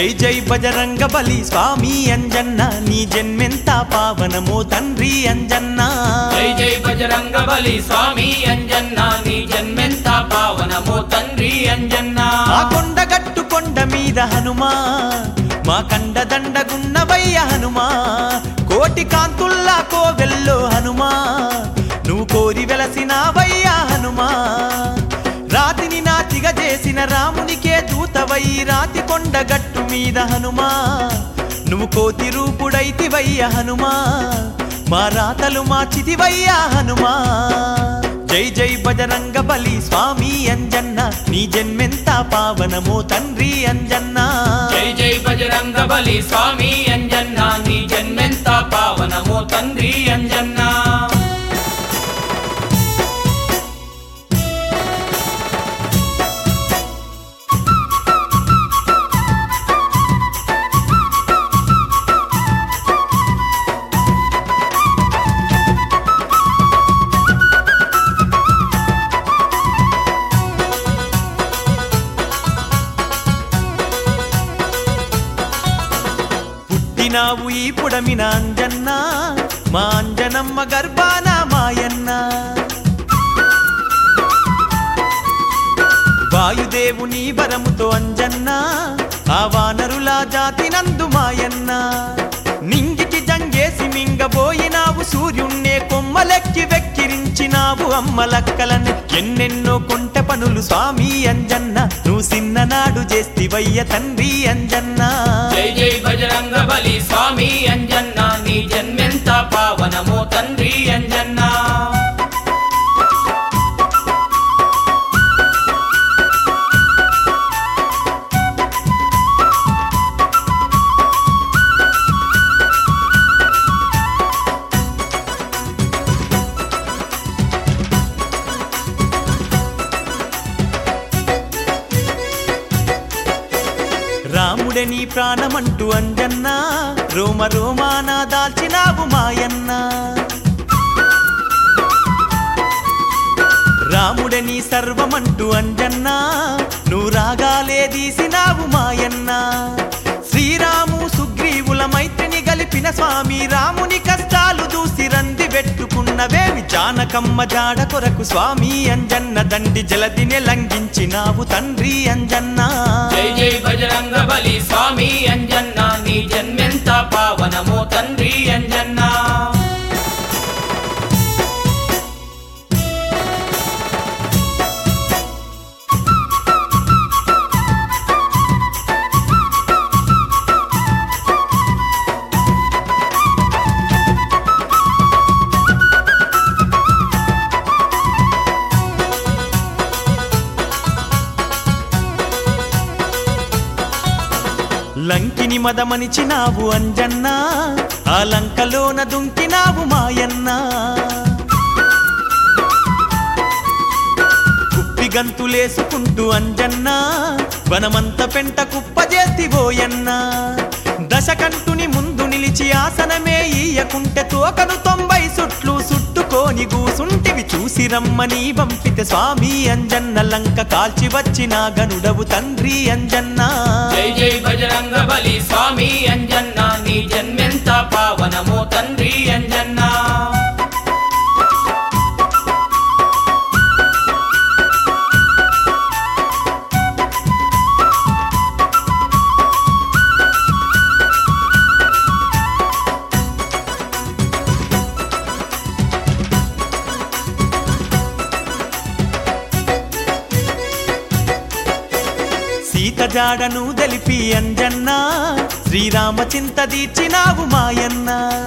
జై జై బజరంగ బలి స్వామి అంజన్న నీ జన్మెంత పావనమో తండ్రి అంజన్న జై జై బజరంగ బలి స్వామి అంజన్న నీ జన్మెంత పావనమో తండ్రి అంజన్న ఆ కొండగట్టు కొండ మీద హనుమా మా కండదండగున్నవయ్య హనుమా కోటి కాంతుల్లా కోవెల్లో హనుమా నువ్వు కోరి వెలసినావయ్యా హనుమా రాతిని నాతిగా చేసిన రామునికే దూతవై రాతి కొండగట్టు మీద హనుమా నువ్వు కోతి రూపుడైతివయ్య హనుమా మా రాతలు మార్చితివయ్యా హనుమా జై జై బజరంగ బలి స్వామి అంజన్న నీ జన్మెంత పావనమో తండ్రి అంజన్న జై జై బజరంగ బలి స్వామి అంజన్న నీ జన్మెంత పావనమో తండ్రి అంజన్న పుట్టినావు ఈ పుడమిన అంజన్న మా అంజనమ్మ గర్భాన మాయన్న వాయుదేవుని వరముతో అంజన్న ఆ వానరులా జాతి నందు మాయన్న నింగికి జంగేసి మింగబోయినావు సూర్యున్నే కొమ్మలెక్కి వెక్కిరించినావు అమ్మలక్కలని ఎన్నెన్నో కొంట పనులు స్వామి అంజన్న నువ్వు సిన్ననాడు చేస్తివయ్య తండ్రి అంజన్న జై జై బజరంగ బలి స్వామి అంజన్న నీ జన్మెంత పావనమో తండ్రి అంజన్న రాముడే నీ ప్రాణమంటూ అంజన్న రోమ రోమాన దాల్చినావు మాయన్న రాముడే నీ సర్వమంటూ అంజన్న నువ్వు రాగాలే తీసినావు మాయన్న శ్రీరాము సుగ్రీవుల మైత్రిని గలిపిన స్వామి రాముని కష్టాలు చూసి రంది పెట్టుకున్నవేవి జానకమ్మ జాడ కొరకు స్వామి అంజన్న దండి జలదినే లంఘించినావు తండ్రి అంజన్న జై జై బజరంగ బలి స్వామి అంజన్న నీ జన్మెంత పావనమో తండ్రి అంజన్న లంకిని మదమనిచినావు అంజన్న ఆ లంకలోన దుంకినావు మాయన్న కుప్పి గంతులేసుకుంటూ అంజన్న వనమంత పెంట కుప్పజేతివోయన్న దశకంటుని ముందు నిలిచి ఆసనమే ఈయకుంటే తోకను 90 సుట్లు చుట్టుకోని గూసుంటివి చూసి రమ్మని పంపితే స్వామి అంజన్న లంక కాల్చి వచ్చిన గనుడవు తండ్రి అంజన్న జై జై బజరంగ బలి స్వామి అంజన్న నీ జన్మెంత పావనమో తండ్రి అంజన్న సీత జాడను తెలిపి అంజన్న శ్రీరామ చింత తీర్చినావు మాయన్న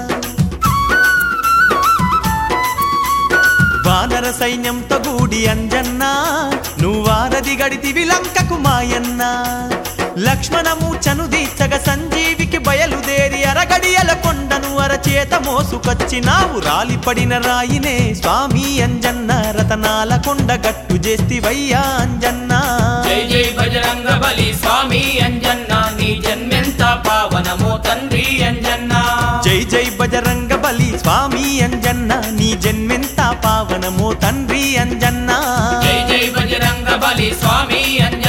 వానర సైన్యంతో గూడి అంజన్న నువ్వారది గడితివి లంకకు మాయన్న లక్ష్మణమూర్ఛను దీర్చగ సంజీవికి బయలుదేరి అరగడియల కొండను అరచేత మోసుకొచ్చినావు రాలిపడిన రాయినే స్వామి అంజన్న రతనాల కొండ గట్టు చేస్తివయ్యా అంజన్న జై జై బజరంగ బలి స్వామి అంజన్న నీ జన్మెంత పావనమో తండ్రి అంజన్న జై జై బజరంగ బలి స్వామి అంజన్న నీ జన్మెంత పావనమో తండ్రి అంజన్న జై జై బజరంగ బలి స్వామి అంజన్న